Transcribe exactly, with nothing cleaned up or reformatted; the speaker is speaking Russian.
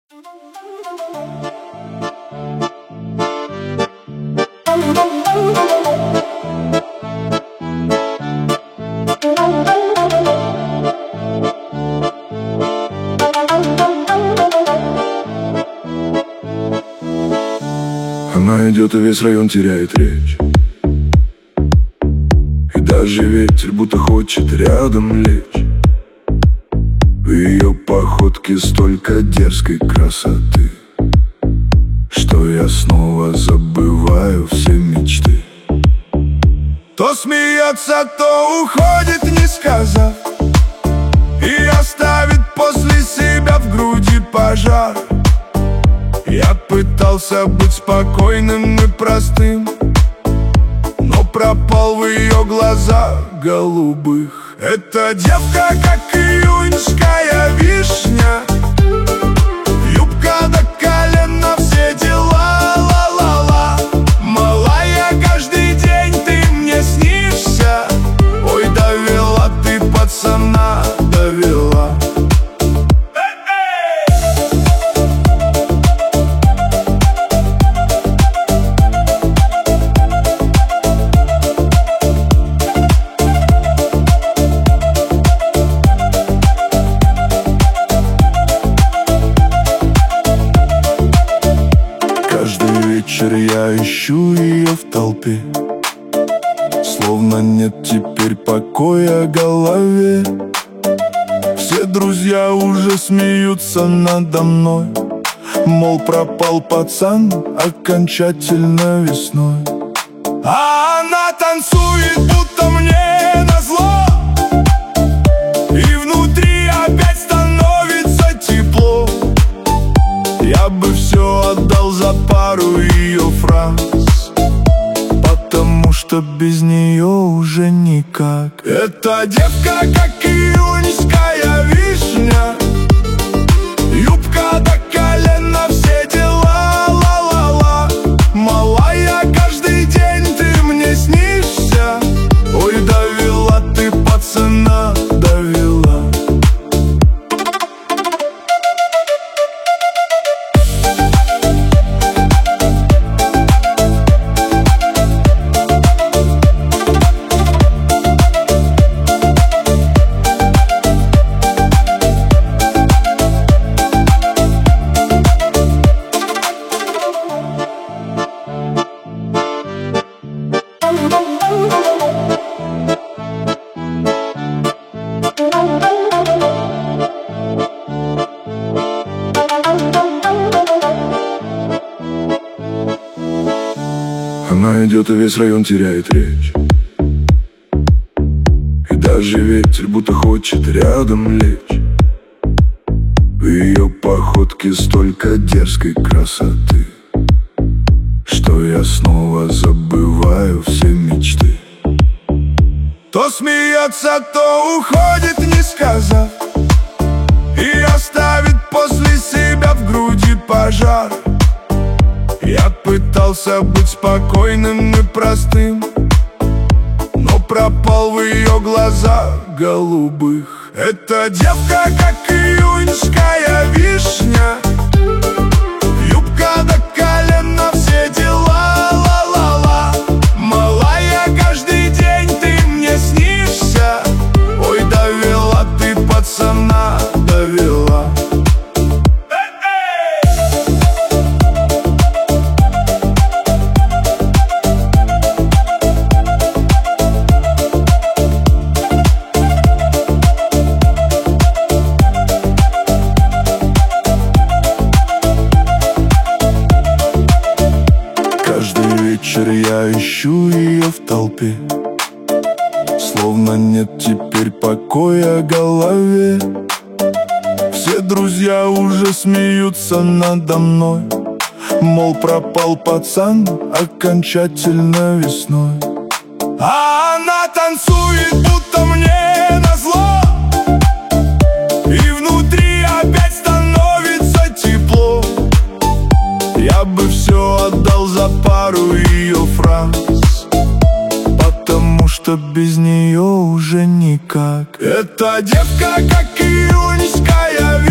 Она идет, и весь район теряет речь. И даже ветер будто хочет рядом лечь. В ее походке столько дерзкой красоты, что я снова забываю все мечты. То смеется, то уходит, не сказав, и оставит после себя в груди пожар. Я пытался быть спокойным и простым, но пропал в ее глазах голубых. Эта девка, как июньская вишня, юбка до колена, все дела, ла-ла-ла. Малая, каждый день ты мне снишься. Ой, довела ты пацана, довела. Я ищу ее в толпе, словно нет теперь покоя в голове. Все друзья уже смеются надо мной, мол, пропал пацан окончательно весной. А она танцует, будто мне назло, и внутри опять становится тепло. Я бы все отдал за пару ее фраз, потому что без нее уже никак. Эта девка, как июньская вишня, юбка до колена, все дела, ла-ла-ла. Малая, каждый день ты мне снишься. Ой, довела ты пацана, довела. Она идет, и весь район теряет речь. И даже ветер будто хочет рядом лечь. В ее походке столько дерзкой красоты, что я снова забываю все мечты. То смеется, то уходит, не сказав, и оставит после себя в груди пожар. Я пытался быть спокойным и простым, но пропал в ее глазах голубых. Эта девка, как июньская вишня, юбка до колена, все дела, ла-ла-ла. Малая, каждый день ты мне снишься. Ой, довела ты пацана, довела. Я ищу ее в толпе, словно нет теперь покоя в голове. Все друзья уже смеются надо мной, мол, пропал пацан окончательно весной. А она танцует, будто мне назло, и внутри опять становится тепло. Я бы все отдал за пару ее фраз, потому что без нее уже никак. Эта девка, как июньская